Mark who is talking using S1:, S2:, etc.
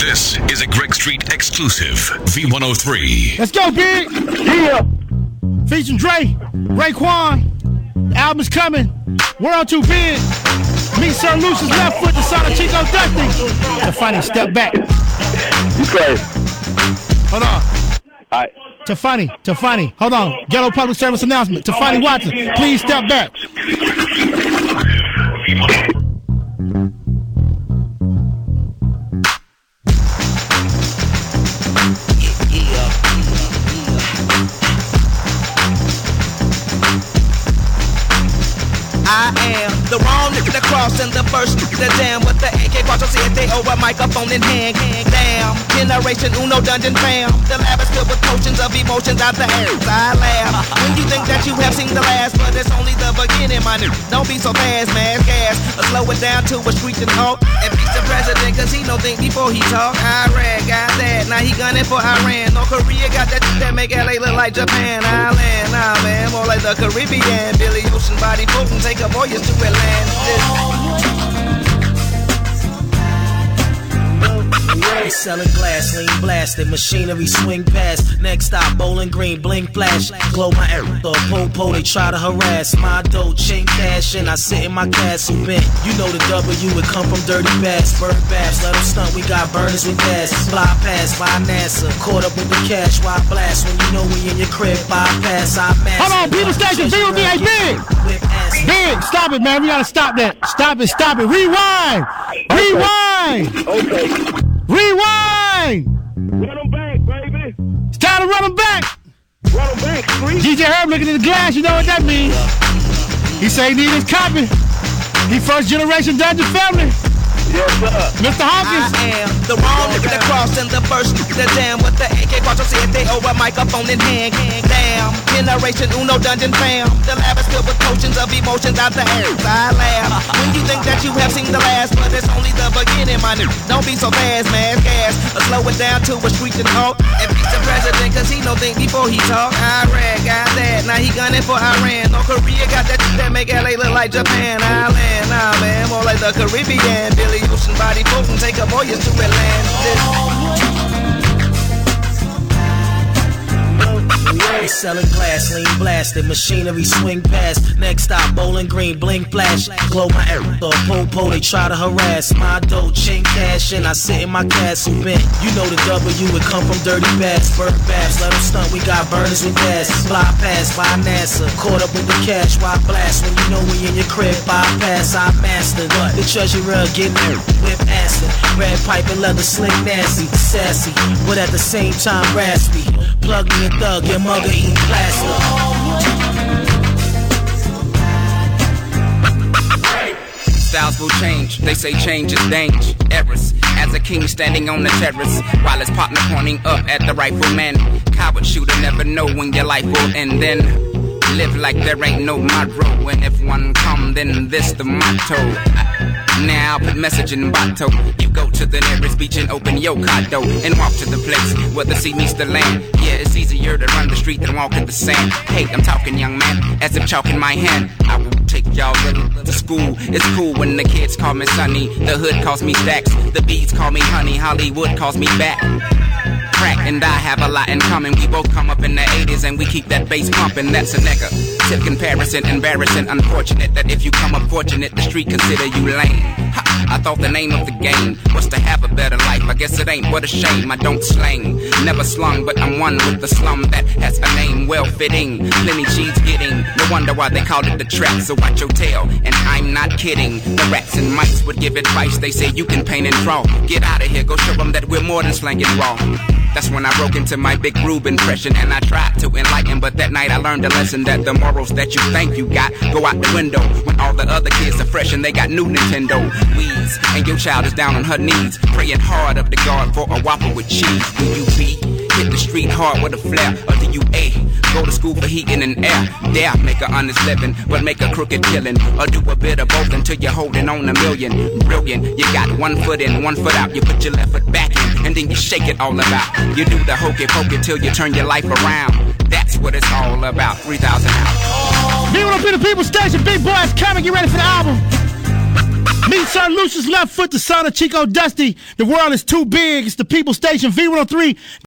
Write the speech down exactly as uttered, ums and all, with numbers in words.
S1: This is a Greg Street exclusive. V one oh three.
S2: Let's go, Big.
S3: Yeah.
S2: Featuring Dre, Raekwon. The album's coming. World Too Big. Meet Sir Lucius left foot, the son of Chico Dusty. The funny step back.
S3: You crazy.
S2: Hold on.
S3: All right.
S2: Tafani, Tafani, hold on. Ghetto public service announcement. Tafani Watson, please step back.
S4: I am the wrong nigga that crossed and the first nigga that damn with the A K quattro siete over microphone in hand. Damn, generation uno dungeon fam. The lab is filled with potions of emotions out the air. I laugh when you think that you have seen the last, but it's only the beginning, my nigga. Don't be so fast, man. Gas, or slow it down to a screeching halt. And beat the president, cause he don't think before he talk. Iraq got that, now he gunning for Iran. North Korea got that shit that make L A look like Japan. Island, nah man, more like the Caribbean. Billy Ocean body potent, take a voyage to Atlantis. Selling glass, lean blasting, machinery swing past. Next stop, Bowling Green, blink flash. Glow my air, the po-po, they try to harass. My dough, chain cash, and I sit in my castle bent. You know the W would come from dirty bass. Bird baths, let them stunt, we got burners with gas. Fly past by NASA, caught up with the cash. Why blast when you know we in your crib? Bypass, I mask.
S2: Hold on, people station, V O D, hey, Big. Big, stop it, man. We gotta stop that. Stop it, stop it. Rewind. Rewind.
S3: Okay.
S2: Rewind!
S3: Run them back, baby.
S2: It's time to run them back!
S3: Run them back, street.
S2: D J Herb looking in the glass, you know what that means. He say he need his copy. He first generation Dungeon family.
S3: Yes, sir.
S2: Mister Hawkins.
S4: I am the wrong nigga that crossed and the first nigga that damn with the A K quattro siete over microphone in hand. Damn, generation uno dungeon fam. The lab is filled with potions of emotions out the air. I laugh when you think that you have seen the last, but it's only the beginning, my nigga. Don't be so fast, man. Gas, or slow it down to a screeching halt. And beat the president, cause he don't think before he talk. Iraq got that, now he gunning for Iran. North Korea got that shit that make L A look like Japan. Island, nah man, more like the Caribbean. Billy Ocean body potent, take a voyage to Atlantis. Selling glass, lean blasting, machinery swing past. Next stop, Bowling Green, blink flash. Glow my air, the po-po, they try to harass. My dough, chain cash, and I sit in my castle bent. You know the W would come from dirty bass. Bird baths, let them stunt, we got burners with gas. Fly past by NASA, caught up with the cash. Why blast when you know we in your crib? Bypass, I mastered the treasurer getting there. Whip acid, red pipe and leather slick nasty, sassy, but at the same time raspy. Plug me and thug, your mother eat plaster.
S5: Styles will change, they say change is dangerous. As a king standing on the terrace, while his partner pointing up at the rifleman. Coward shooter, never know when your life will end. Then live like there ain't no tomorrow. And if one come, then this the motto. Now put message in bottle. You go to the nearest beach and open your condo and walk to the place where the sea meets the land. Yeah, it's easier to run the street than walk in the sand. Hey, I'm talking, young man, as if chalk in my hand. I will take y'all to school. It's cool when the kids call me Sonny. The hood calls me Stacks. The beats call me Honey. Hollywood calls me back. Crack and I have a lot in common. We both come up in the eighties and we keep that bass pumping. That's a negative comparison, embarrassing, unfortunate that if you come up fortunate, the street consider you lame. Ha, I thought the name of the game was to have a better life. I guess it ain't, what a shame. I don't slang, never slung, but I'm one with the slum that has a name well fitting. Plenty cheese getting, no wonder why they called it the trap. So watch your tail, and I'm not kidding. The rats and mice would give advice. They say you can paint and draw. Get out of here, go show them that we're more than slanging raw. That's when I broke into my Big Rube impression and I tried to enlighten, but that night I learned a lesson that the morals that you think you got go out the window when all the other kids are fresh and they got new Nintendo Wii's, and your child is down on her knees praying hard up to God for a Whopper with cheese. Do you B? Hit the street hard with a flare, or do you A? Go to school for heating and air. Dare make a honest living, but make a crooked killing, or do a bit of both until you're holding on a million. Brilliant, you got one foot in, one foot out. You put your left foot back in, and then you shake it all about. You do the hokey pokey till you turn your life around. That's what it's all about. three thousand out.
S2: Me want to be the people station. Big boys coming. Get ready for the album. Meet Sir Lucius Left Foot, the son of Chico Dusty. The world is too big. It's the People Station, V one oh three.